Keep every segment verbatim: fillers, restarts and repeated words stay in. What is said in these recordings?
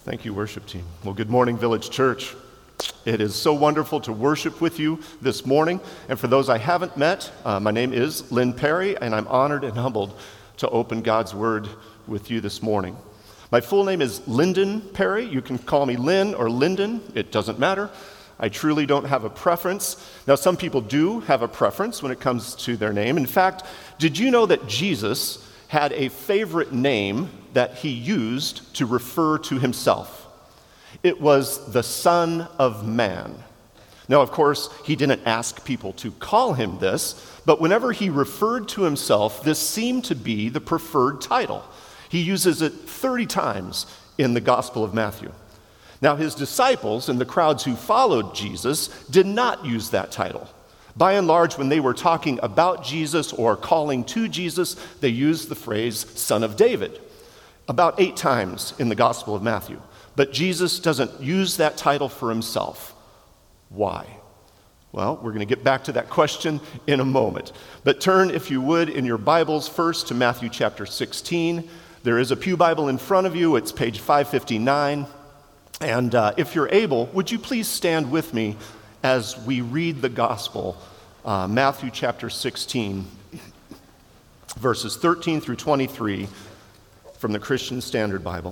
Thank you, worship team. Well, good morning, Village Church. It is so wonderful to worship with you this morning. And for those I haven't met, uh, my name is Lynn Perry, and I'm honored and humbled to open God's Word with you this morning. My full name is Lyndon Perry. You can call me Lynn or Lyndon. It doesn't matter. I truly don't have a preference. Now, some people do have a preference when it comes to their name. In fact, did you know that Jesus had a favorite name that he used to refer to himself? It was the Son of Man. Now, of course, he didn't ask people to call him this, but whenever he referred to himself, this seemed to be the preferred title. He uses it thirty times in the Gospel of Matthew. Now, his disciples and the crowds who followed Jesus did not use that title. By and large, when they were talking about Jesus or calling to Jesus, they used the phrase Son of David about eight times in the Gospel of Matthew. But Jesus doesn't use that title for himself. Why? Well, we're going to get back to that question in a moment. But turn, if you would, in your Bibles first to Matthew chapter sixteen. There is a pew Bible in front of you. It's page five fifty-nine. And uh, if you're able, would you please stand with me as we read the gospel, uh, Matthew chapter sixteen, verses thirteen through twenty-three from the Christian Standard Bible.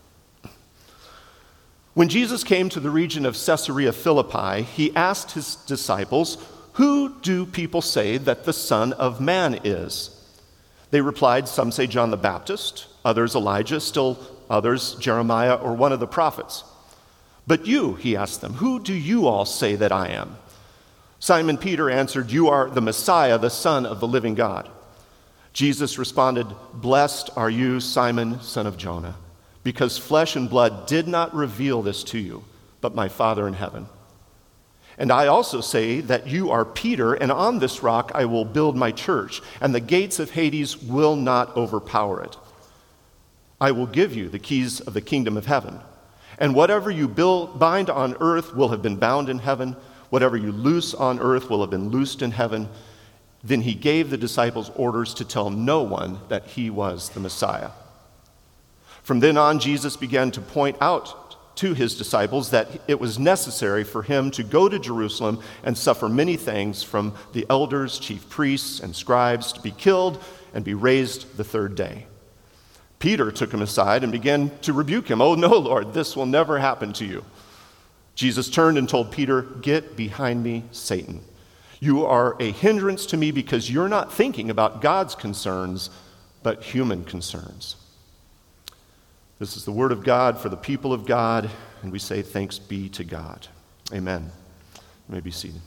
When Jesus came to the region of Caesarea Philippi, he asked his disciples, "Who do people say that the Son of Man is?" They replied, "Some say John the Baptist, others Elijah, still others Jeremiah or one of the prophets." "But you," he asked them, "who do you all say that I am?" Simon Peter answered, "You are the Messiah, the Son of the living God." Jesus responded, "Blessed are you, Simon, son of Jonah, because flesh and blood did not reveal this to you, but my Father in heaven. And I also say that you are Peter, and on this rock I will build my church, and the gates of Hades will not overpower it. I will give you the keys of the kingdom of heaven. And whatever you build, bind on earth will have been bound in heaven. Whatever you loose on earth will have been loosed in heaven." Then he gave the disciples orders to tell no one that he was the Messiah. From then on, Jesus began to point out to his disciples that it was necessary for him to go to Jerusalem and suffer many things from the elders, chief priests, and scribes, to be killed and be raised the third day. Peter took him aside and began to rebuke him. "Oh, no, Lord, this will never happen to you." Jesus turned and told Peter, "Get behind me, Satan. You are a hindrance to me because you're not thinking about God's concerns, but human concerns." This is the word of God for the people of God, and we say thanks be to God. Amen. You may be seated.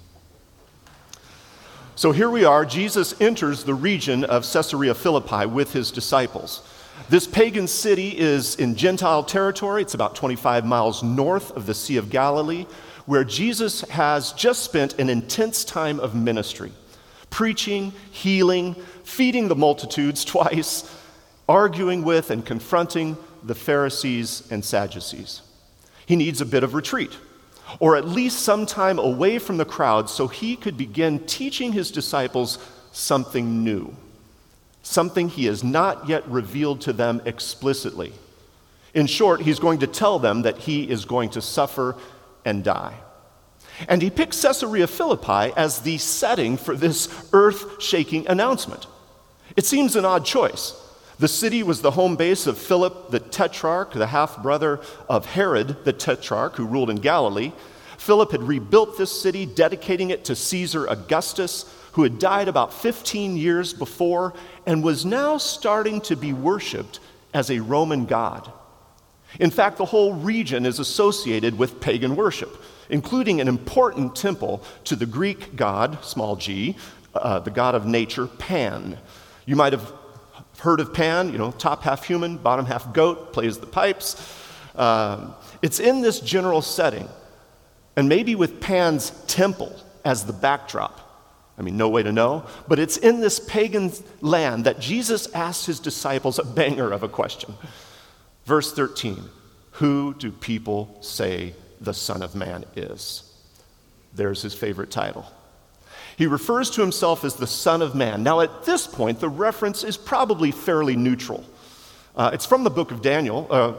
So here we are. Jesus enters the region of Caesarea Philippi with his disciples. This pagan city is in Gentile territory. It's about twenty-five miles north of the Sea of Galilee, where Jesus has just spent an intense time of ministry, preaching, healing, feeding the multitudes twice, arguing with and confronting the Pharisees and Sadducees. He needs a bit of retreat, or at least some time away from the crowd so he could begin teaching his disciples something new. Something he has not yet revealed to them explicitly. In short, he's going to tell them that he is going to suffer and die. And he picks Caesarea Philippi as the setting for this earth-shaking announcement. It seems an odd choice. The city was the home base of Philip the Tetrarch, the half-brother of Herod the Tetrarch, who ruled in Galilee. Philip had rebuilt this city, dedicating it to Caesar Augustus, who had died about fifteen years before and was now starting to be worshipped as a Roman god. In fact, the whole region is associated with pagan worship, including an important temple to the Greek god, small g, uh, the god of nature, Pan. You might have heard of Pan, you know, top half human, bottom half goat, plays the pipes. Um, it's in this general setting, and maybe with Pan's temple as the backdrop. I mean, no way to know, but it's in this pagan land that Jesus asked his disciples a banger of a question. Verse thirteen, "Who do people say the Son of Man is?" There's his favorite title. He refers to himself as the Son of Man. Now, at this point, the reference is probably fairly neutral. Uh, it's from the book of Daniel, uh,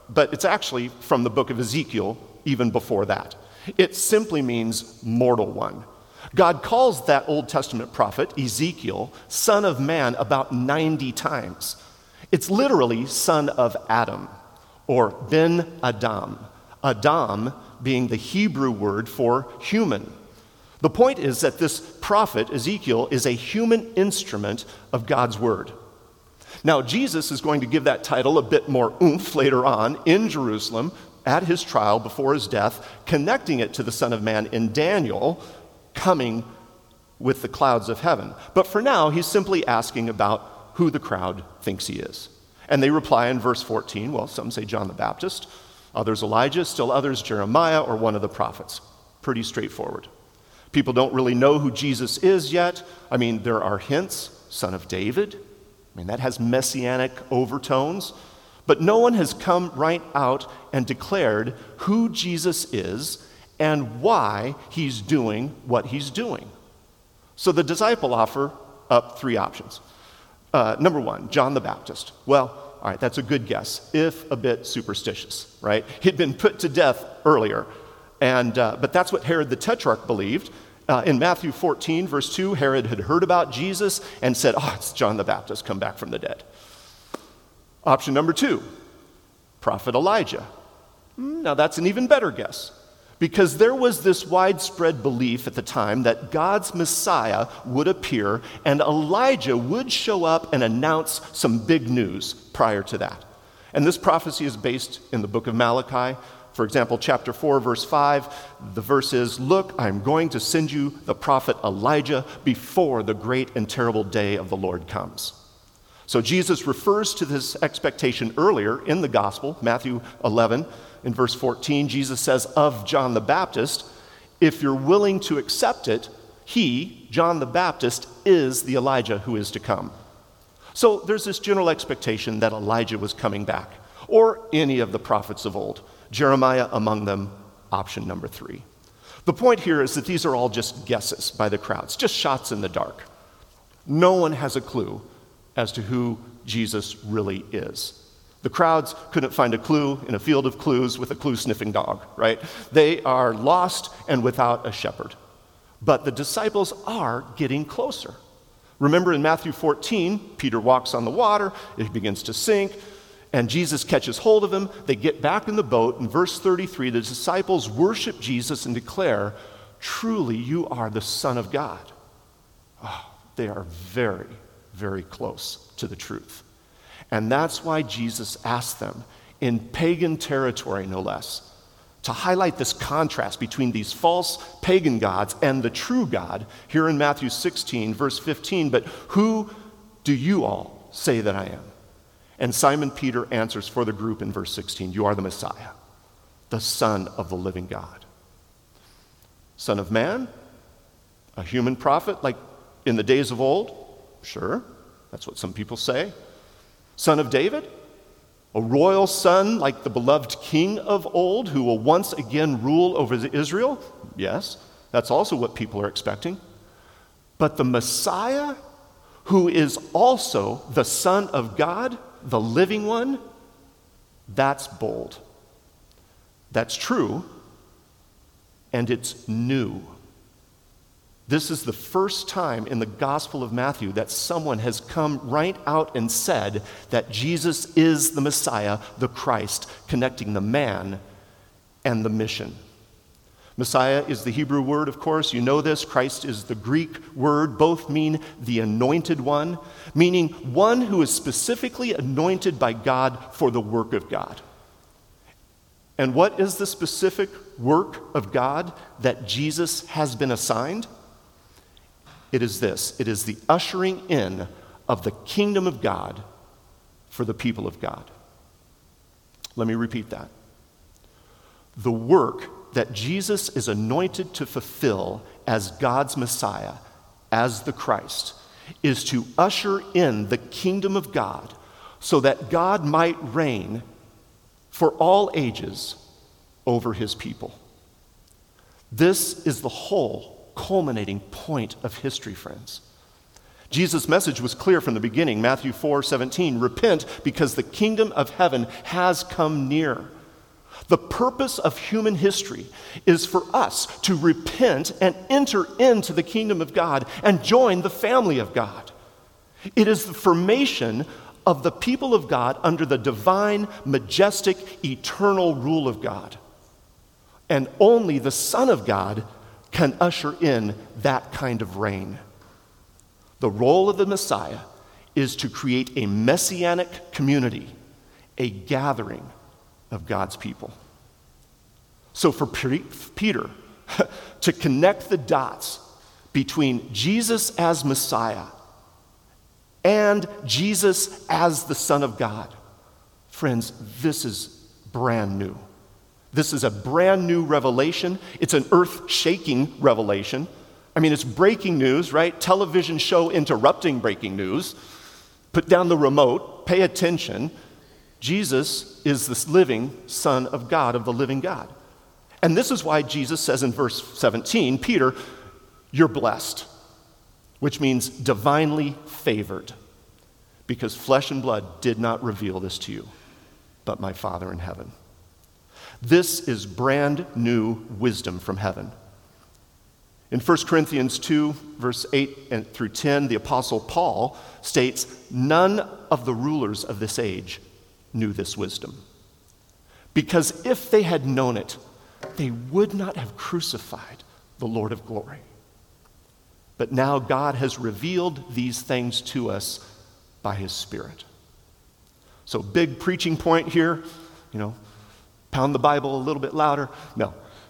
but it's actually from the book of Ezekiel, even before that. It simply means mortal one. God calls that Old Testament prophet, Ezekiel, son of man about ninety times. It's literally son of Adam, or Ben Adam. Adam being the Hebrew word for human. The point is that this prophet, Ezekiel, is a human instrument of God's word. Now, Jesus is going to give that title a bit more oomph later on in Jerusalem at his trial before his death, connecting it to the Son of Man in Daniel, coming with the clouds of heaven. But for now, he's simply asking about who the crowd thinks he is. And they reply in verse fourteen, well, some say John the Baptist, others Elijah, still others Jeremiah or one of the prophets. Pretty straightforward. People don't really know who Jesus is yet. I mean, there are hints, son of David. I mean, that has messianic overtones. But no one has come right out and declared who Jesus is and why he's doing what he's doing. So the disciple offer up three options. Uh, number one, John the Baptist. Well, all right, that's a good guess, if a bit superstitious, right? He'd been put to death earlier, and uh, but that's what Herod the Tetrarch believed. Uh, in Matthew fourteen, verse two, Herod had heard about Jesus and said, oh, it's John the Baptist come back from the dead. Option number two, prophet Elijah. Now that's an even better guess, because there was this widespread belief at the time that God's Messiah would appear and Elijah would show up and announce some big news prior to that. And this prophecy is based in the book of Malachi. For example, chapter four, verse five, the verse is, look, I'm going to send you the prophet Elijah before the great and terrible day of the Lord comes. So Jesus refers to this expectation earlier in the gospel, Matthew eleven. In verse fourteen, Jesus says of John the Baptist, if you're willing to accept it, he, John the Baptist, is the Elijah who is to come. So there's this general expectation that Elijah was coming back, or any of the prophets of old. Jeremiah among them, option number three. The point here is that these are all just guesses by the crowds, just shots in the dark. No one has a clue as to who Jesus really is. The crowds couldn't find a clue in a field of clues with a clue-sniffing dog, right? They are lost and without a shepherd. But the disciples are getting closer. Remember in Matthew fourteen, Peter walks on the water, it begins to sink, and Jesus catches hold of him. They get back in the boat. In verse thirty-three, the disciples worship Jesus and declare, truly you are the Son of God. Oh, they are very, very close to the truth. And that's why Jesus asked them, in pagan territory no less, to highlight this contrast between these false pagan gods and the true God, here in Matthew sixteen, verse fifteen, but who do you all say that I am? And Simon Peter answers for the group in verse sixteen, you are the Messiah, the Son of the living God. Son of man, a human prophet like in the days of old? Sure, that's what some people say. Son of David, a royal son like the beloved king of old who will once again rule over Israel? Yes, that's also what people are expecting. But the Messiah, who is also the Son of God, the living one, that's bold. That's true, and it's new. This is the first time in the Gospel of Matthew that someone has come right out and said that Jesus is the Messiah, the Christ, connecting the man and the mission. Messiah is the Hebrew word, of course. You know this. Christ is the Greek word. Both mean the anointed one, meaning one who is specifically anointed by God for the work of God. And what is the specific work of God that Jesus has been assigned? It is this. It is the ushering in of the kingdom of God for the people of God. Let me repeat that. The work that Jesus is anointed to fulfill as God's Messiah, as the Christ, is to usher in the kingdom of God so that God might reign for all ages over his people. This is the whole culminating point of history, friends. Jesus' message was clear from the beginning. Matthew four seventeen, repent because the kingdom of heaven has come near. The purpose of human history is for us to repent and enter into the kingdom of God and join the family of God. It is the formation of the people of God under the divine, majestic, eternal rule of God. And only the Son of God can usher in that kind of reign. The role of the Messiah is to create a messianic community, a gathering of God's people. So for Peter to connect the dots between Jesus as Messiah and Jesus as the Son of God, friends, this is brand new. This is a brand new revelation. It's an earth-shaking revelation. I mean, it's breaking news, right? Television show interrupting breaking news. Put down the remote, pay attention. Jesus is this living Son of God, of the living God. And this is why Jesus says in verse seventeen, Peter, you're blessed, which means divinely favored, because flesh and blood did not reveal this to you, but my Father in heaven. This is brand new wisdom from heaven. In First Corinthians two, verse eight and through ten, the Apostle Paul states, none of the rulers of this age knew this wisdom. Because if they had known it, they would not have crucified the Lord of glory. But now God has revealed these things to us by his Spirit. So big preaching point here, you know, pound the Bible a little bit louder. No.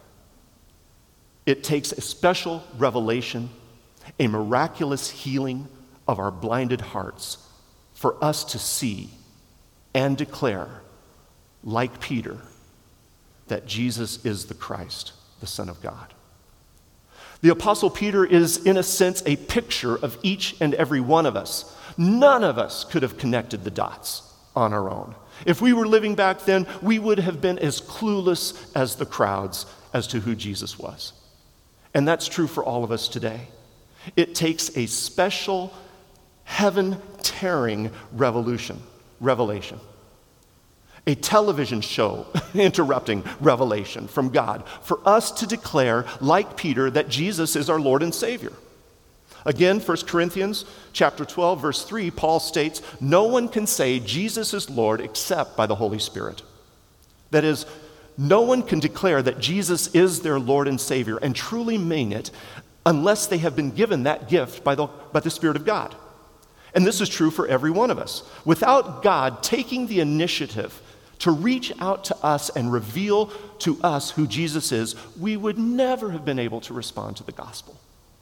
It takes a special revelation, a miraculous healing of our blinded hearts for us to see and declare, like Peter, that Jesus is the Christ, the Son of God. The Apostle Peter is, in a sense, a picture of each and every one of us. None of us could have connected the dots on our own. If we were living back then, we would have been as clueless as the crowds as to who Jesus was. And that's true for all of us today. It takes a special, heaven-tearing revolution, revelation. A television show interrupting revelation from God for us to declare, like Peter, that Jesus is our Lord and Savior. Again, First Corinthians chapter twelve, verse three, Paul states, no one can say Jesus is Lord except by the Holy Spirit. That is, no one can declare that Jesus is their Lord and Savior and truly mean it unless they have been given that gift by the, by the Spirit of God. And this is true for every one of us. Without God taking the initiative to reach out to us and reveal to us who Jesus is, we would never have been able to respond to the gospel.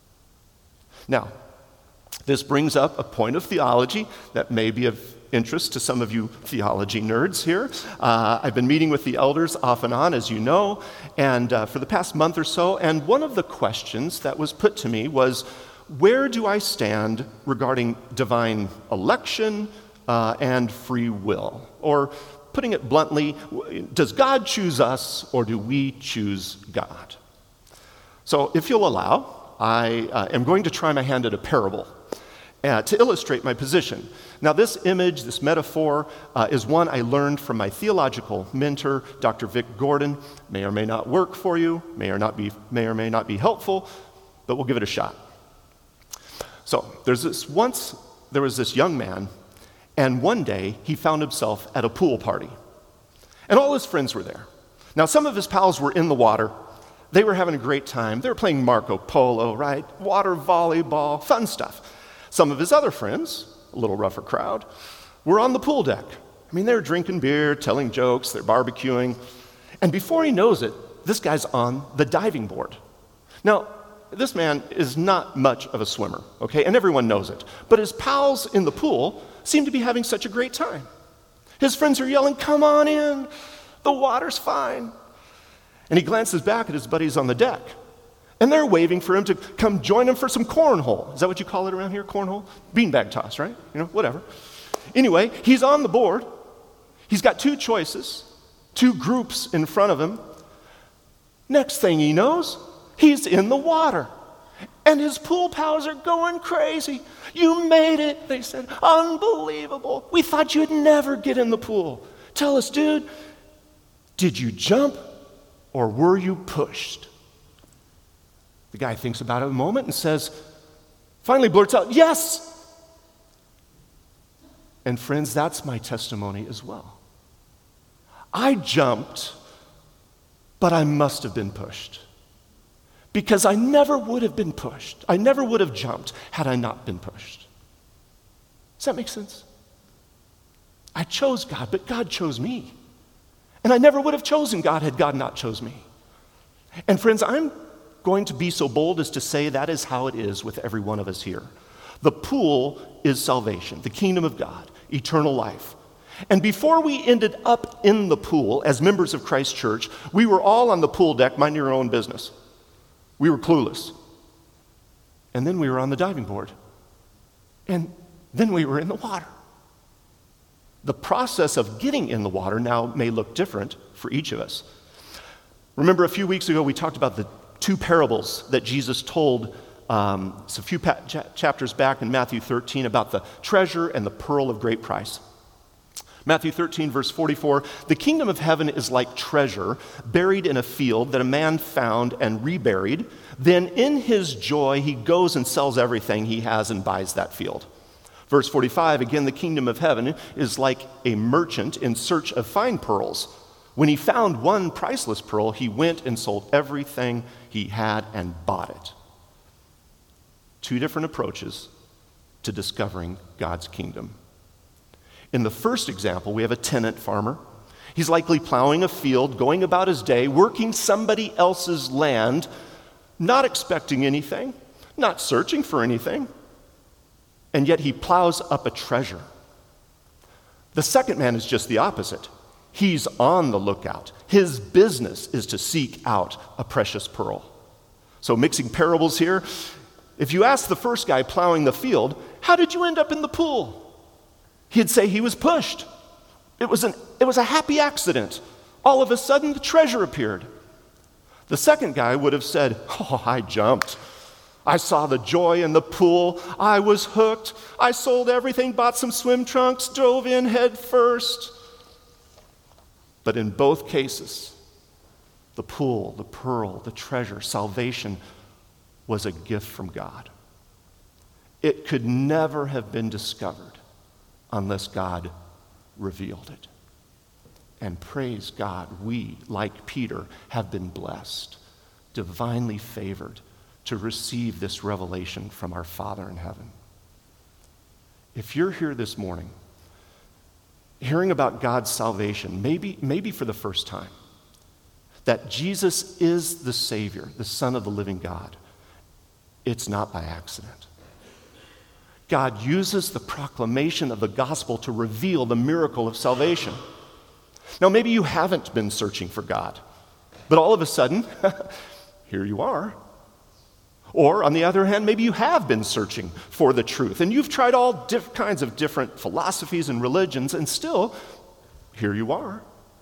Now, this brings up a point of theology that may be of interest to some of you theology nerds here. Uh, I've been meeting with the elders off and on, as you know, and uh, for the past month or so, and one of the questions that was put to me was, where do I stand regarding divine election uh, and free will? Or putting it bluntly, does God choose us or do we choose God? So if you'll allow, I uh, am going to try my hand at a parable uh, to illustrate my position. Now this image, this metaphor, uh, is one I learned from my theological mentor, Doctor Vic Gordon. May or may not work for you, may or not be, may or may not be helpful, but we'll give it a shot. So there's this once there was this young man, and one day he found himself at a pool party. And all his friends were there. Now some of his pals were in the water. They were having a great time. They were playing Marco Polo, right? Water volleyball, fun stuff. Some of his other friends, a little rougher crowd, were on the pool deck. I mean, they're drinking beer, telling jokes, they're barbecuing. And before he knows it, this guy's on the diving board. Now, this man is not much of a swimmer, okay? And everyone knows it. But his pals in the pool seem to be having such a great time. His friends are yelling, come on in, the water's fine. And he glances back at his buddies on the deck, and they're waving for him to come join them for some cornhole. Is that what you call it around here, cornhole? Beanbag toss, right? You know, whatever. Anyway, he's on the board. He's got two choices, two groups in front of him. Next thing he knows, he's in the water. And his pool pals are going crazy. You made it, they said. Unbelievable. We thought you'd never get in the pool. Tell us, dude, did you jump or were you pushed? The guy thinks about it a moment and says, finally blurts out, yes. And friends, that's my testimony as well. I jumped, but I must have been pushed. Because I never would have been pushed. I never would have jumped had I not been pushed. Does that make sense? I chose God, but God chose me. And I never would have chosen God had God not chose me. And friends, I'm going to be so bold as to say that is how it is with every one of us here. The pool is salvation, the kingdom of God, eternal life. And before we ended up in the pool as members of Christ Church, we were all on the pool deck minding our own business. We were clueless. And then we were on the diving board. And then we were in the water. The process of getting in the water now may look different for each of us. Remember a few weeks ago we talked about the two parables that Jesus told um, it's a few pa- cha- chapters back in Matthew thirteen about the treasure and the pearl of great price. Matthew thirteen, verse forty-four, the kingdom of heaven is like treasure buried in a field that a man found and reburied. Then in his joy, he goes and sells everything he has and buys that field. Verse forty-five, again, the kingdom of heaven is like a merchant in search of fine pearls. When he found one priceless pearl, he went and sold everything he had and bought it. Two different approaches to discovering God's kingdom. In the first example, we have a tenant farmer. He's likely plowing a field, going about his day, working somebody else's land, not expecting anything, not searching for anything, and yet he plows up a treasure. The second man is just the opposite. He's on the lookout. His business is to seek out a precious pearl. So mixing parables here, if you ask the first guy plowing the field, how did you end up in the pool? He'd say he was pushed. It was, an, it was a happy accident. All of a sudden, the treasure appeared. The second guy would have said, oh, I jumped. I saw the joy in the pool. I was hooked. I sold everything, bought some swim trunks, dove in head first. But in both cases, the pool, the pearl, the treasure, salvation was a gift from God. It could never have been discovered unless God revealed it. And praise God, we, like Peter, have been blessed, divinely favored to receive this revelation from our Father in heaven. If you're here this morning, hearing about God's salvation, maybe, maybe for the first time, that Jesus is the Savior, the Son of the living God, it's not by accident. God uses the proclamation of the gospel to reveal the miracle of salvation. Now, maybe you haven't been searching for God, but all of a sudden, here you are. Or, on the other hand, maybe you have been searching for the truth, and you've tried all diff- kinds of different philosophies and religions, and still, here you are.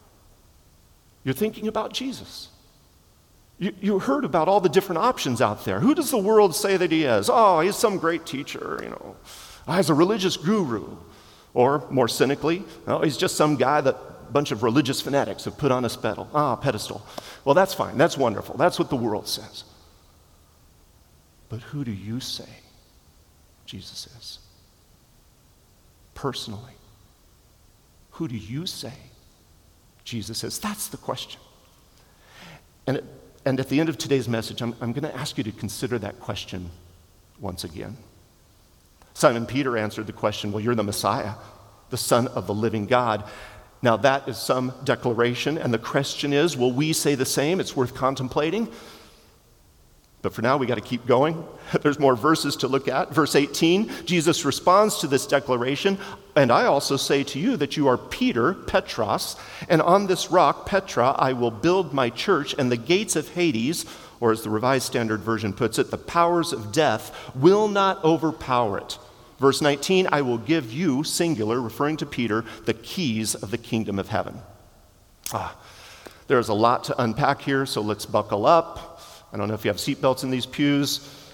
You're thinking about Jesus. You, you heard about all the different options out there. Who does the world say that he is? Oh, he's some great teacher, you know. Oh, he's a religious guru. Or, more cynically, oh, he's just some guy that a bunch of religious fanatics have put on a pedestal. Ah, pedestal. Well, that's fine. That's wonderful. That's what the world says. But who do you say Jesus is? Personally, who do you say Jesus is? That's the question. And, it, and at the end of today's message, I'm, I'm going to ask you to consider that question once again. Simon Peter answered the question, well, you're the Messiah, the Son of the living God. Now that is some declaration, and the question is, will we say the same? It's worth contemplating. But for now, we got to keep going. There's more verses to look at. Verse eighteen, Jesus responds to this declaration, and I also say to you that you are Peter, Petros, and on this rock, Petra, I will build my church, and the gates of Hades, or as the Revised Standard Version puts it, the powers of death will not overpower it. Verse nineteen, I will give you, singular, referring to Peter, the keys of the kingdom of heaven. Ah, there's a lot to unpack here, so let's buckle up. I don't know if you have seatbelts in these pews.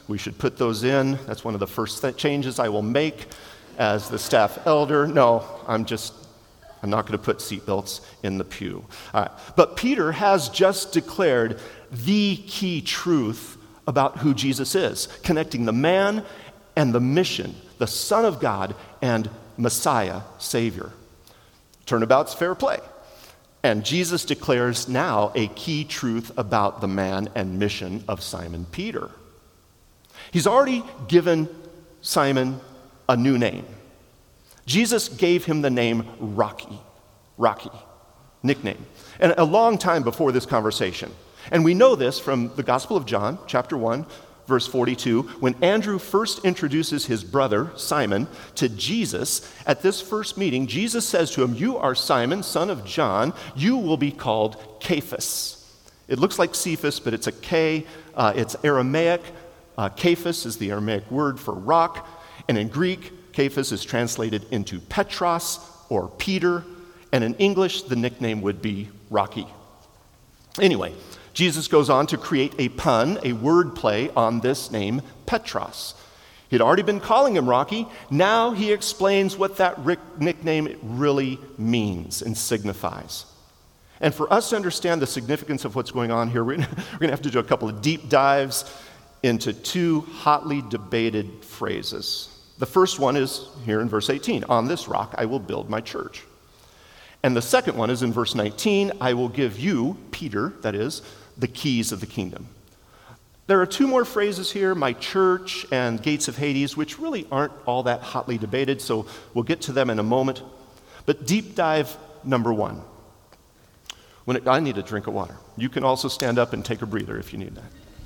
We should put those in. That's one of the first th- changes I will make as the staff elder. No, I'm just, I'm not going to put seatbelts in the pew. All right. But Peter has just declared the key truth about who Jesus is, connecting the man and the mission, the Son of God and Messiah, Savior. Turnabout's fair play. And Jesus declares now a key truth about the man and mission of Simon Peter. He's already given Simon a new name. Jesus gave him the name Rocky, Rocky, nickname, and a long time before this conversation. And we know this from the Gospel of John, chapter one, verse forty-two, when Andrew first introduces his brother, Simon, to Jesus. At this first meeting, Jesus says to him, "You are Simon, son of John. You will be called Cephas." It looks like Cephas, but it's a K. Uh, it's Aramaic. Uh, Cephas is the Aramaic word for rock. And in Greek, Cephas is translated into Petros or Peter. And in English, the nickname would be Rocky. Anyway, Jesus goes on to create a pun, a word play on this name, Petros. He'd already been calling him Rocky. Now he explains what that nickname really means and signifies. And for us to understand the significance of what's going on here, we're going to have to do a couple of deep dives into two hotly debated phrases. The first one is here in verse eighteen, "On this rock I will build my church." And the second one is in verse nineteen, "I will give you," Peter, that is, "the keys of the kingdom." There are two more phrases here, "my church" and "gates of Hades," which really aren't all that hotly debated, so we'll get to them in a moment. But deep dive number one. When it, I need a drink of water. You can also stand up and take a breather if you need that.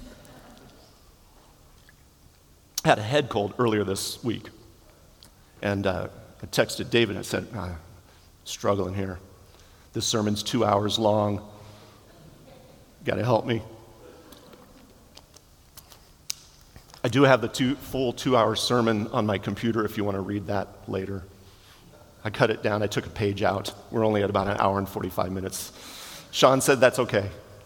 I had a head cold earlier this week, and uh, I texted David. I said, "I'm struggling here. This sermon's two hours long. Got to help me." I do have the two, full two-hour sermon on my computer if you want to read that later. I cut it down. I took a page out. We're only at about an hour and forty-five minutes. Sean said that's okay.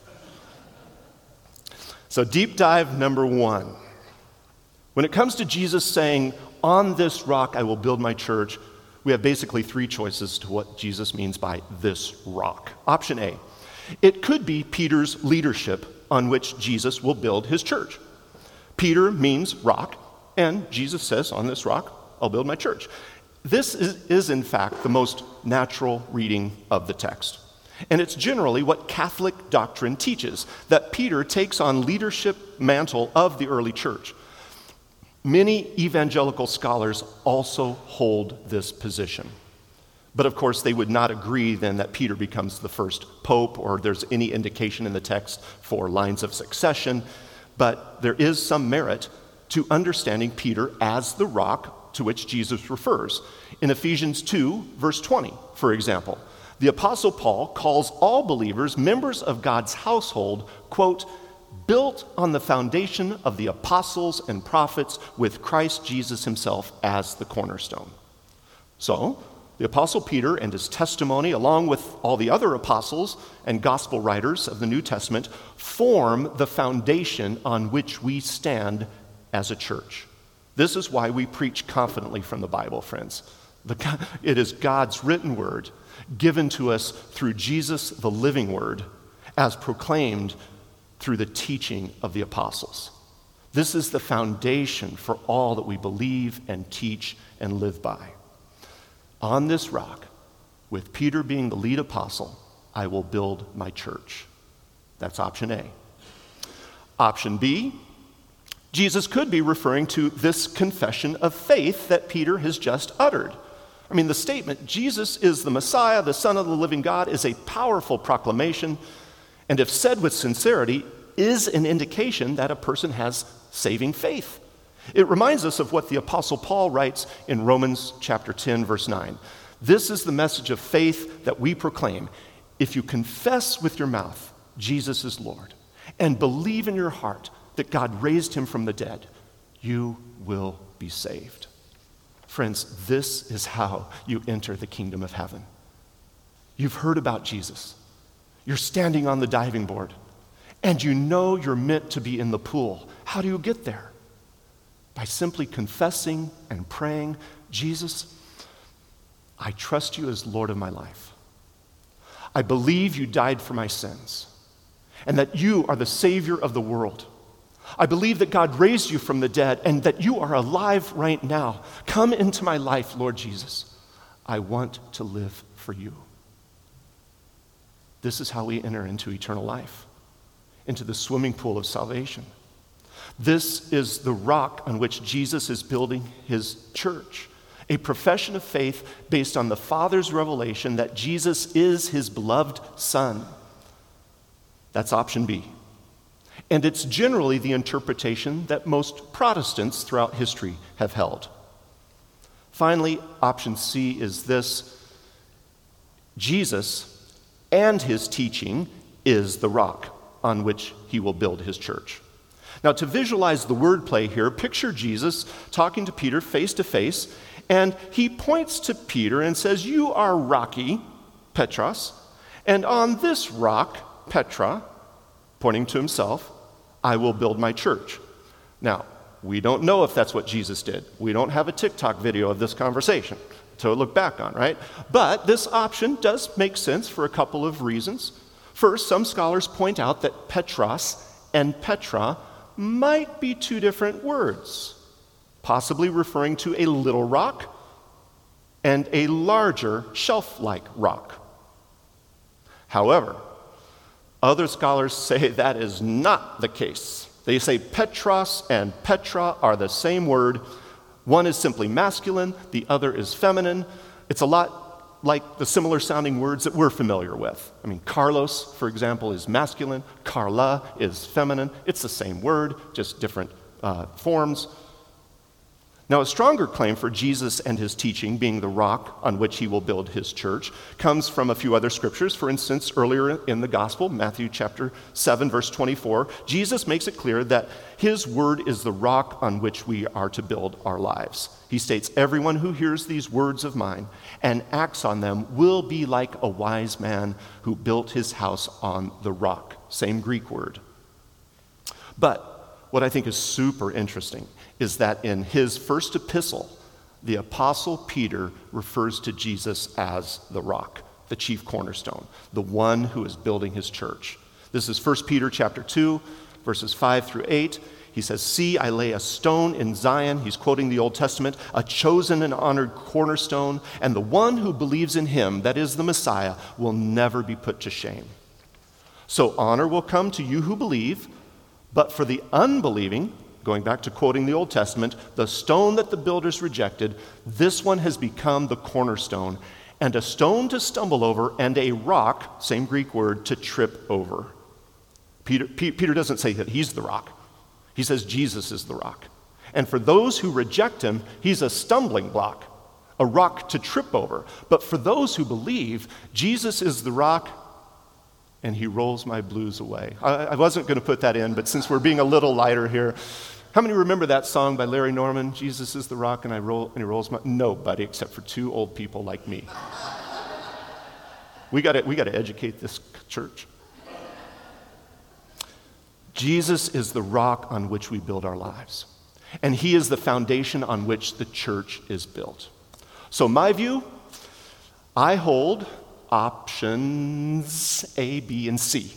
So deep dive number one. When it comes to Jesus saying, "On this rock I will build my church," we have basically three choices to what Jesus means by this rock. Option A, it could be Peter's leadership on which Jesus will build his church. Peter means rock, and Jesus says, "On this rock I'll build my church." This is, is in fact the most natural reading of the text. And it's generally what Catholic doctrine teaches, that Peter takes on leadership mantle of the early church. Many evangelical scholars also hold this position. But of course, they would not agree then that Peter becomes the first pope or there's any indication in the text for lines of succession. But there is some merit to understanding Peter as the rock to which Jesus refers. In Ephesians two, verse twenty, for example, the Apostle Paul calls all believers members of God's household, quote, "built on the foundation of the apostles and prophets with Christ Jesus himself as the cornerstone." So, the Apostle Peter and his testimony, along with all the other apostles and gospel writers of the New Testament, form the foundation on which we stand as a church. This is why we preach confidently from the Bible, friends. The, it is God's written word given to us through Jesus, the living word, as proclaimed through the teaching of the apostles. This is the foundation for all that we believe and teach and live by. On this rock, with Peter being the lead apostle, I will build my church. That's option A. Option B, Jesus could be referring to this confession of faith that Peter has just uttered. I mean, the statement, Jesus is the Messiah, the Son of the living God, is a powerful proclamation, and if said with sincerity, is an indication that a person has saving faith. It reminds us of what the Apostle Paul writes in Romans chapter ten, verse nine. This is the message of faith that we proclaim. If you confess with your mouth Jesus is Lord and believe in your heart that God raised him from the dead, you will be saved. Friends, this is how you enter the kingdom of heaven. You've heard about Jesus. You're standing on the diving board, and you know you're meant to be in the pool. How do you get there? by simply confessing and praying, Jesus, I trust you as Lord of my life. I believe you died for my sins and that you are the Savior of the world. I believe that God raised you from the dead and that you are alive right now. Come into my life, Lord Jesus. I want to live for you. This is how we enter into eternal life, into the swimming pool of salvation. This is the rock on which Jesus is building his church, a profession of faith based on the Father's revelation that Jesus is his beloved Son. That's option B. And it's generally the interpretation that most Protestants throughout history have held. Finally, option C is this: Jesus and his teaching is the rock on which he will build his church. Now, to visualize the wordplay here, picture Jesus talking to Peter face to face, and he points to Peter and says, "You are rocky, Petros, and on this rock, Petra," pointing to himself, "I will build my church." Now, we don't know if that's what Jesus did. We don't have a TikTok video of this conversation to look back on, right? But this option does make sense for a couple of reasons. First, some scholars point out that Petros and Petra might be two different words, possibly referring to a little rock and a larger shelf-like rock. However, other scholars say that is not the case. They say Petros and Petra are the same word. One is simply masculine, the other is feminine. It's a lot like the similar sounding words that we're familiar with. I mean, Carlos, for example, is masculine. Carla is feminine. It's the same word, just different uh, forms. Now, a stronger claim for Jesus and his teaching being the rock on which he will build his church comes from a few other scriptures. For instance, earlier in the gospel, Matthew chapter seven, verse twenty-four, Jesus makes it clear that his word is the rock on which we are to build our lives. He states, "Everyone who hears these words of mine and acts on them will be like a wise man who built his house on the rock." Same Greek word. But what I think is super interesting is that in his first epistle, the Apostle Peter refers to Jesus as the rock, the chief cornerstone, the one who is building his church. This is First Peter chapter two, verses five through eight. He says, "See, I lay a stone in Zion," he's quoting the Old Testament, "a chosen and honored cornerstone, and the one who believes in him, that is the Messiah, will never be put to shame. So honor will come to you who believe, but for the unbelieving," going back to quoting the Old Testament, "the stone that the builders rejected, this one has become the cornerstone, and a stone to stumble over, and a rock," same Greek word, "to trip over." Peter, P- Peter doesn't say that he's the rock. He says Jesus is the rock. And for those who reject him, he's a stumbling block, a rock to trip over. But for those who believe, Jesus is the rock, and he rolls my blues away. I, I wasn't going to put that in, but since we're being a little lighter here, how many remember that song by Larry Norman, "Jesus is the rock and I roll and he rolls my..." Nobody except for two old people like me. We got we got to educate this church. Jesus is the rock on which we build our lives, and he is the foundation on which the church is built. So my view, I hold options A, B, and C.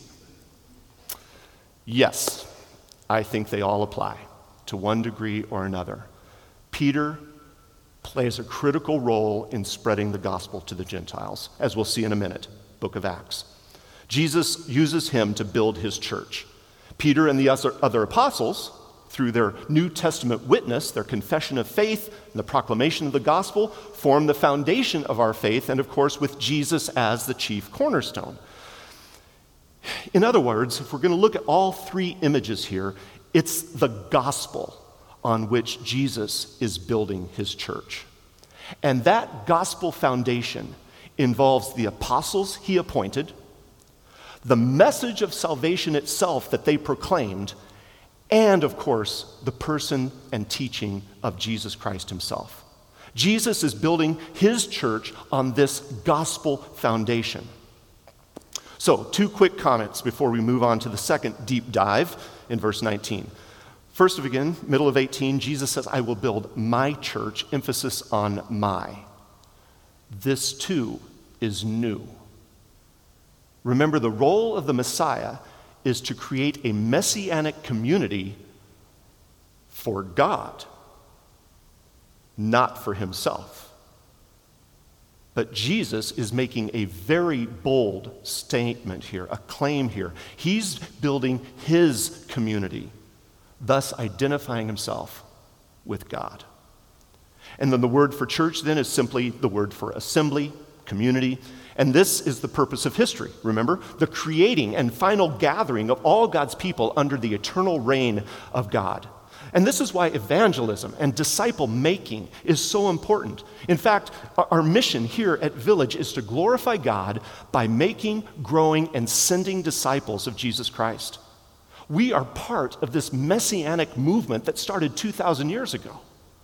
Yes, I think they all apply to one degree or another. Peter plays a critical role in spreading the gospel to the Gentiles, as we'll see in a minute, book of Acts. Jesus uses him to build his church. Peter and the other apostles, through their New Testament witness, their confession of faith, and the proclamation of the gospel, form the foundation of our faith, and of course with Jesus as the chief cornerstone. In other words, if we're going to look at all three images here, it's the gospel on which Jesus is building his church. And that gospel foundation involves the apostles he appointed, the message of salvation itself that they proclaimed, and of course, the person and teaching of Jesus Christ himself. Jesus is building his church on this gospel foundation. So, two quick comments before we move on to the second deep dive in verse nineteen. First of again, middle of eighteen, Jesus says, I will build my church, emphasis on my. This too is new. Remember, the role of the Messiah is to create a messianic community for God, not for himself. But Jesus is making a very bold statement here, a claim here. He's building his community, thus identifying himself with God. And then the word for church then is simply the word for assembly, community. And this is the purpose of history, remember? The creating and final gathering of all God's people under the eternal reign of God. And this is why evangelism and disciple making is so important. In fact, our mission here at Village is to glorify God by making, growing, and sending disciples of Jesus Christ. We are part of this messianic movement that started two thousand years ago.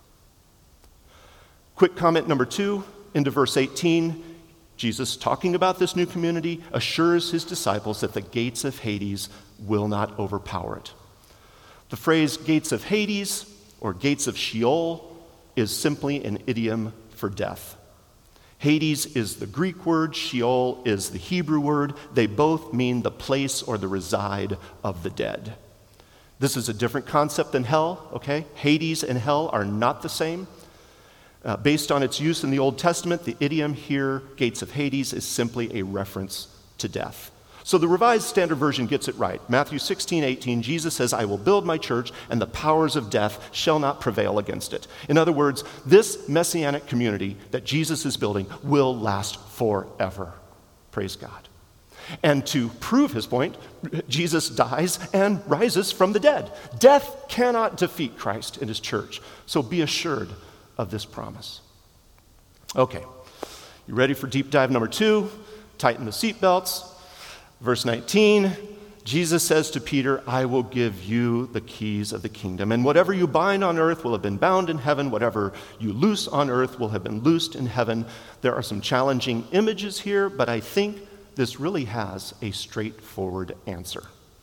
Quick comment number two, into verse eighteen. Jesus, talking about this new community, assures his disciples that the gates of Hades will not overpower it. The phrase gates of Hades or gates of Sheol is simply an idiom for death. Hades is the Greek word, Sheol is the Hebrew word. They both mean the place or the reside of the dead. This is a different concept than hell, okay? Hades and hell are not the same. Uh, based on its use in the Old Testament, the idiom here, gates of Hades, is simply a reference to death. So the Revised Standard Version gets it right. Matthew sixteen eighteen, Jesus says, I will build my church, and the powers of death shall not prevail against it. In other words, this messianic community that Jesus is building will last forever. Praise God. And to prove his point, Jesus dies and rises from the dead. Death cannot defeat Christ and his church. So be assured of this promise. Okay, you ready for deep dive number two? Tighten the seatbelts. Verse nineteen, Jesus says to Peter, I will give you the keys of the kingdom, and whatever you bind on earth will have been bound in heaven, whatever you loose on earth will have been loosed in heaven. There are some challenging images here, but I think this really has a straightforward answer.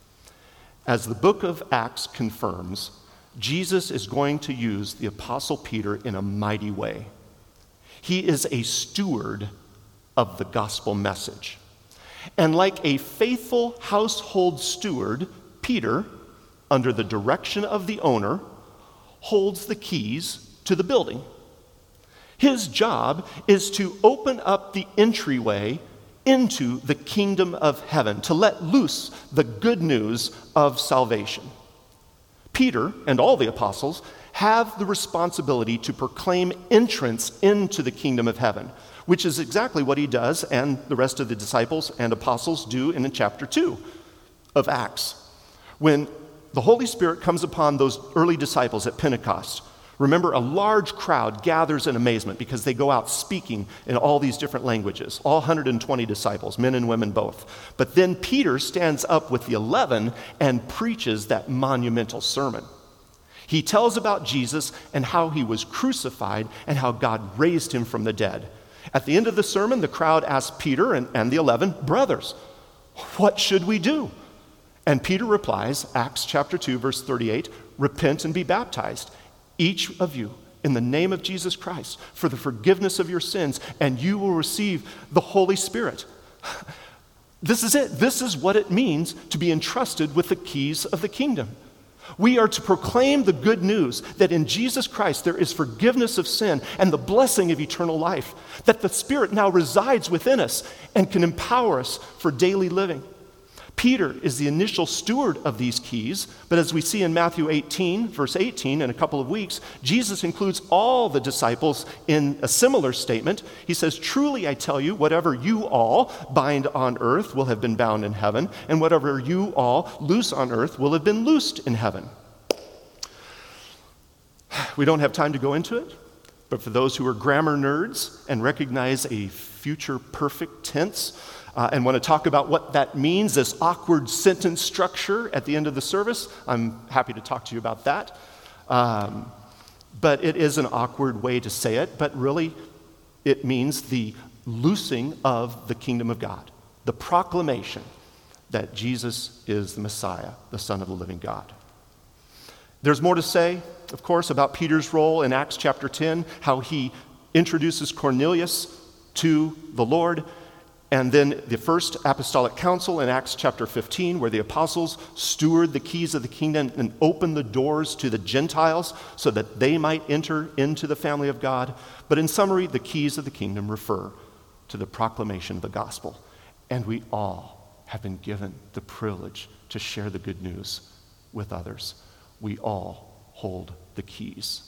As the book of Acts confirms, Jesus is going to use the Apostle Peter in a mighty way. He is a steward of the gospel message. And like a faithful household steward, Peter, under the direction of the owner, holds the keys to the building. His job is to open up the entryway into the kingdom of heaven, to let loose the good news of salvation. Peter and all the apostles have the responsibility to proclaim entrance into the kingdom of heaven, which is exactly what he does and the rest of the disciples and apostles do in chapter two of Acts. When the Holy Spirit comes upon those early disciples at Pentecost, remember, a large crowd gathers in amazement because they go out speaking in all these different languages, all one hundred twenty disciples, men and women both. But then Peter stands up with the eleven and preaches that monumental sermon. He tells about Jesus and how he was crucified and how God raised him from the dead. At the end of the sermon, the crowd asked Peter and, and the eleven, brothers, what should we do? And Peter replies, Acts chapter two, verse thirty-eight, repent and be baptized, each of you, in the name of Jesus Christ, for the forgiveness of your sins, and you will receive the Holy Spirit. This is it. This is what it means to be entrusted with the keys of the kingdom. We are to proclaim the good news that in Jesus Christ there is forgiveness of sin and the blessing of eternal life, that the Spirit now resides within us and can empower us for daily living. Peter is the initial steward of these keys, but as we see in Matthew eighteen, verse eighteen, in a couple of weeks, Jesus includes all the disciples in a similar statement. He says, truly I tell you, whatever you all bind on earth will have been bound in heaven, and whatever you all loose on earth will have been loosed in heaven. We don't have time to go into it, but for those who are grammar nerds and recognize a future perfect tense, Uh, and want to talk about what that means, this awkward sentence structure at the end of the service, I'm happy to talk to you about that. Um, but it is an awkward way to say it, but really it means the loosing of the kingdom of God, the proclamation that Jesus is the Messiah, the Son of the living God. There's more to say, of course, about Peter's role in Acts chapter ten, how he introduces Cornelius to the Lord, and then the first apostolic council in Acts chapter fifteen, where the apostles steward the keys of the kingdom and open the doors to the Gentiles so that they might enter into the family of God. But in summary, the keys of the kingdom refer to the proclamation of the gospel. And we all have been given the privilege to share the good news with others. We all hold the keys.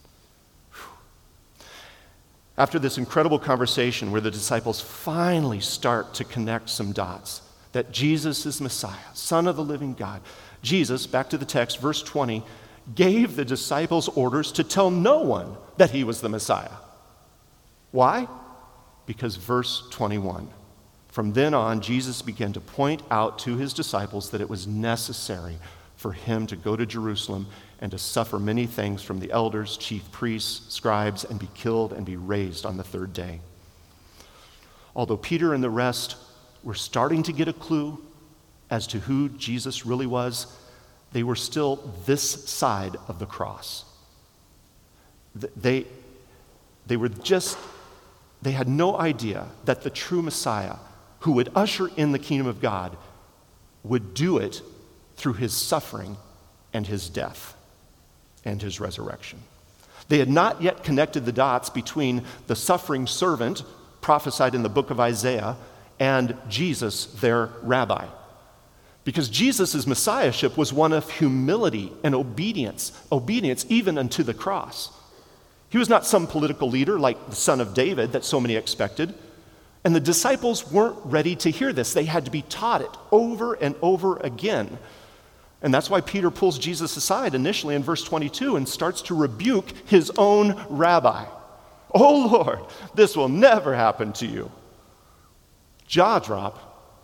Whew. After this incredible conversation where the disciples finally start to connect some dots, that Jesus is Messiah, Son of the living God, Jesus, back to the text, verse twenty, gave the disciples orders to tell no one that he was the Messiah. Why? Because verse twenty-one, from then on, Jesus began to point out to his disciples that it was necessary for him to go to Jerusalem and to suffer many things from the elders, chief priests, scribes, and be killed and be raised on the third day. Although Peter and the rest were starting to get a clue as to who Jesus really was, they were still this side of the cross. They, they were just, they had no idea that the true Messiah, who would usher in the kingdom of God, would do it through his suffering and his death and his resurrection. They had not yet connected the dots between the suffering servant prophesied in the book of Isaiah and Jesus, their rabbi. Because Jesus' messiahship was one of humility and obedience, obedience even unto the cross. He was not some political leader like the son of David that so many expected. And the disciples weren't ready to hear this. They had to be taught it over and over again. And that's why Peter pulls Jesus aside initially in verse twenty-two and starts to rebuke his own rabbi. Oh Lord, this will never happen to you. Jaw drop.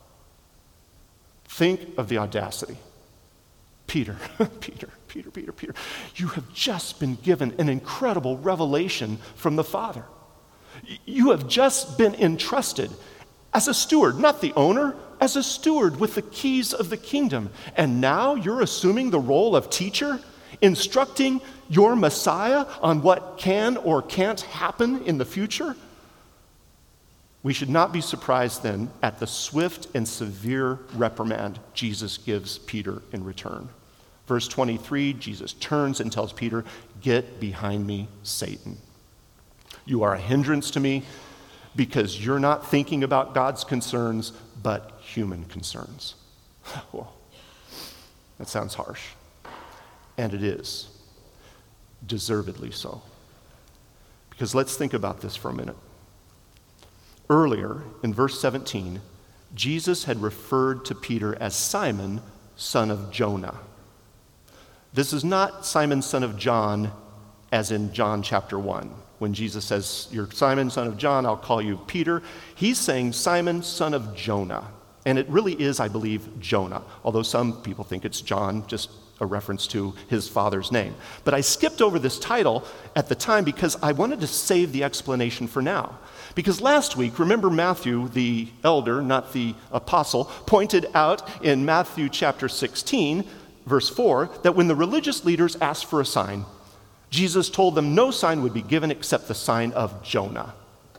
Think of the audacity. Peter, Peter, Peter, Peter, Peter, you have just been given an incredible revelation from the Father. You have just been entrusted as a steward, not the owner, as a steward with the keys of the kingdom. And now you're assuming the role of teacher, instructing your Messiah on what can or can't happen in the future? We should not be surprised then at the swift and severe reprimand Jesus gives Peter in return. Verse twenty-three, Jesus turns and tells Peter, "Get behind me, Satan. You are a hindrance to me because you're not thinking about God's concerns, but human concerns." Well, that sounds harsh. And it is. Deservedly so. Because let's think about this for a minute. Earlier, in verse seventeen, Jesus had referred to Peter as Simon, son of Jonah. This is not Simon, son of John, as in John chapter one. When Jesus says, "You're Simon, son of John, I'll call you Peter," he's saying Simon, son of Jonah. And it really is, I believe, Jonah, although some people think it's John, just a reference to his father's name. But I skipped over this title at the time because I wanted to save the explanation for now. Because last week, remember Matthew, the elder, not the apostle, pointed out in Matthew chapter sixteen, verse four, that when the religious leaders asked for a sign, Jesus told them no sign would be given except the sign of Jonah.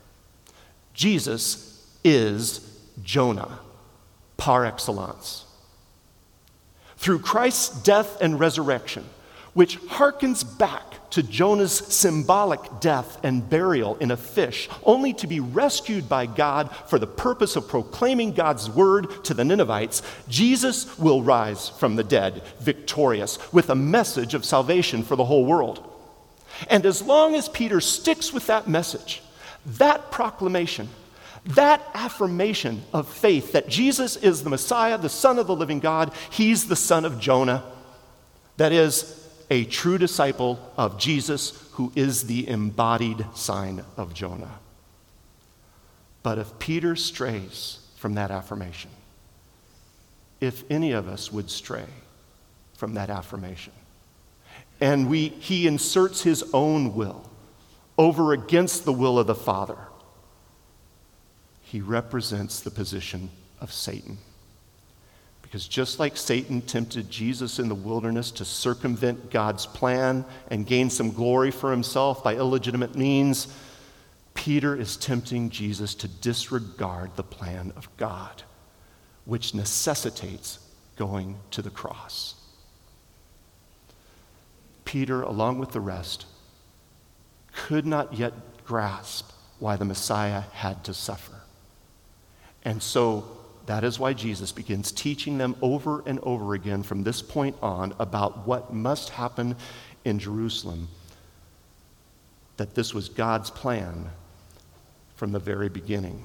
Jesus is Jonah, par excellence. Through Christ's death and resurrection, which harkens back to Jonah's symbolic death and burial in a fish, only to be rescued by God for the purpose of proclaiming God's word to the Ninevites, Jesus will rise from the dead, victorious, with a message of salvation for the whole world. And as long as Peter sticks with that message, that proclamation, that affirmation of faith that Jesus is the Messiah, the Son of the living God, he's the son of Jonah, that is, a true disciple of Jesus who is the embodied sign of Jonah. But if Peter strays from that affirmation, if any of us would stray from that affirmation, and we, he inserts his own will over against the will of the Father, he represents the position of Satan. Because just like Satan tempted Jesus in the wilderness to circumvent God's plan and gain some glory for himself by illegitimate means, Peter is tempting Jesus to disregard the plan of God, which necessitates going to the cross. Peter, along with the rest, could not yet grasp why the Messiah had to suffer. And so that is why Jesus begins teaching them over and over again from this point on about what must happen in Jerusalem, that this was God's plan from the very beginning.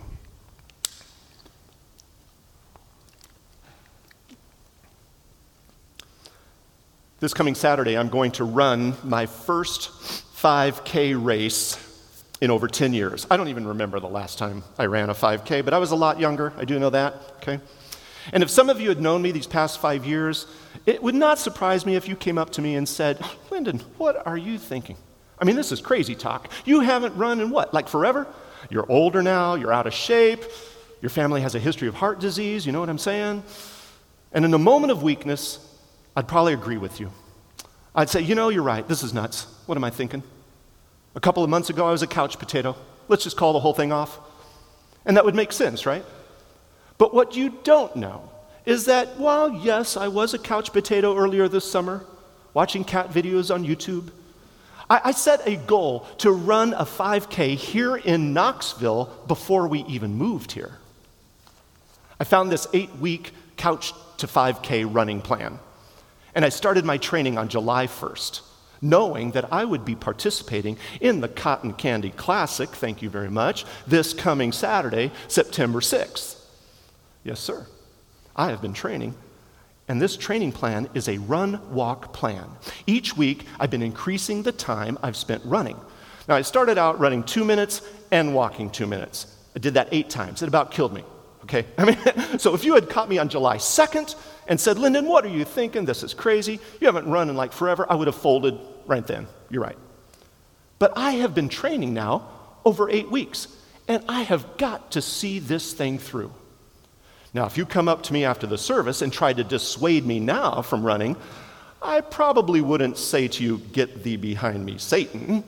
This coming Saturday, I'm going to run my first five K race in over ten years. I don't even remember the last time I ran a five K, but I was a lot younger. I do know that, okay? And if some of you had known me these past five years, it would not surprise me if you came up to me and said, Lyndon, what are you thinking? I mean, this is crazy talk. You haven't run in what, like forever? You're older now, you're out of shape, your family has a history of heart disease, you know what I'm saying? And in a moment of weakness, I'd probably agree with you. I'd say, you know, you're right, this is nuts. What am I thinking? A couple of months ago, I was a couch potato. Let's just call the whole thing off. And that would make sense, right? But what you don't know is that, while yes, I was a couch potato earlier this summer, watching cat videos on YouTube, I, I set a goal to run a five K here in Knoxville before we even moved here. I found this eight-week couch to five K running plan. And I started my training on July first, knowing that I would be participating in the Cotton Candy Classic, thank you very much, this coming Saturday, September sixth. Yes, sir. I have been training, and this training plan is a run-walk plan. Each week, I've been increasing the time I've spent running. Now, I started out running two minutes and walking two minutes. I did that eight times. It about killed me, okay? I mean, so if you had caught me on July second and said, Lyndon, what are you thinking? This is crazy. You haven't run in like forever. I would have folded right then. You're right. But I have been training now over eight weeks, and I have got to see this thing through. Now, if you come up to me after the service and try to dissuade me now from running, I probably wouldn't say to you, get thee behind me, Satan.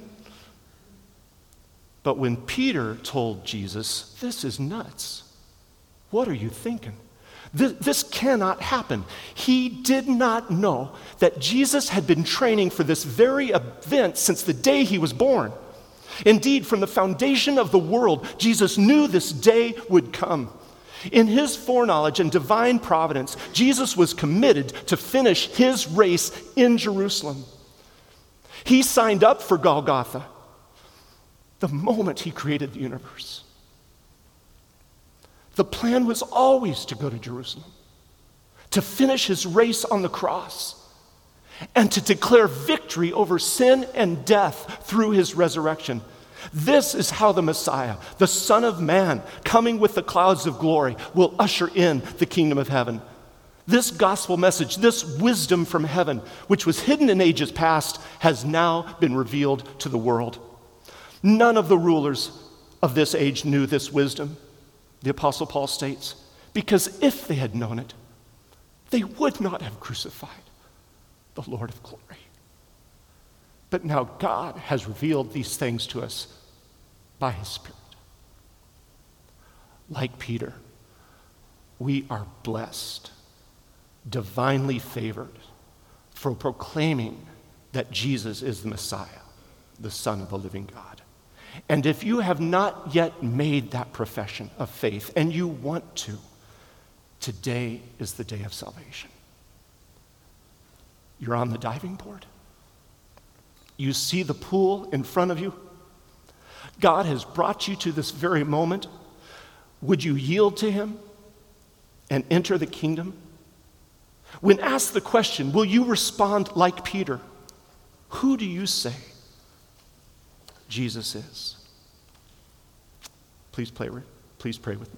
But when Peter told Jesus, this is nuts, what are you thinking? This, this cannot happen. He did not know that Jesus had been training for this very event since the day he was born. Indeed, from the foundation of the world, Jesus knew this day would come. In his foreknowledge and divine providence, Jesus was committed to finish his race in Jerusalem. He signed up for Golgotha the moment he created the universe. The plan was always to go to Jerusalem, to finish his race on the cross, and to declare victory over sin and death through his resurrection. This is how the Messiah, the Son of Man, coming with the clouds of glory, will usher in the kingdom of heaven. This gospel message, this wisdom from heaven, which was hidden in ages past, has now been revealed to the world. None of the rulers of this age knew this wisdom, the Apostle Paul states, because if they had known it, they would not have crucified the Lord of glory. But now God has revealed these things to us by his Spirit. Like Peter, we are blessed, divinely favored, for proclaiming that Jesus is the Messiah, the Son of the living God. And if you have not yet made that profession of faith, and you want to, today is the day of salvation. You're on the diving board. You see the pool in front of you. God has brought you to this very moment. Would you yield to him and enter the kingdom? When asked the question, will you respond like Peter? Who do you say Jesus is? Please pray, please pray with me.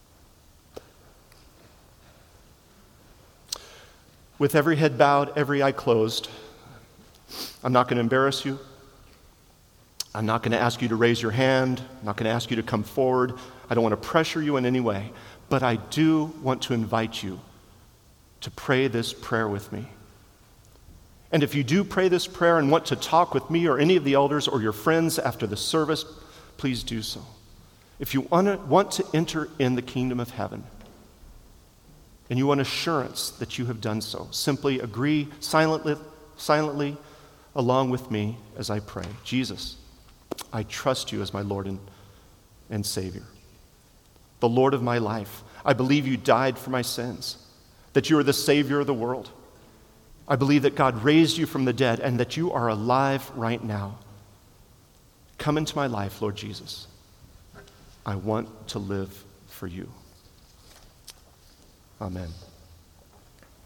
With every head bowed, every eye closed, I'm not going to embarrass you. I'm not going to ask you to raise your hand. I'm not going to ask you to come forward. I don't want to pressure you in any way, but I do want to invite you to pray this prayer with me. And if you do pray this prayer and want to talk with me or any of the elders or your friends after the service, please do so. If you want to enter in the kingdom of heaven and you want assurance that you have done so, simply agree silently, silently along with me as I pray. Jesus, I trust you as my Lord and, and Savior, the Lord of my life. I believe you died for my sins, that you are the Savior of the world. I believe that God raised you from the dead and that you are alive right now. Come into my life, Lord Jesus. I want to live for you. Amen.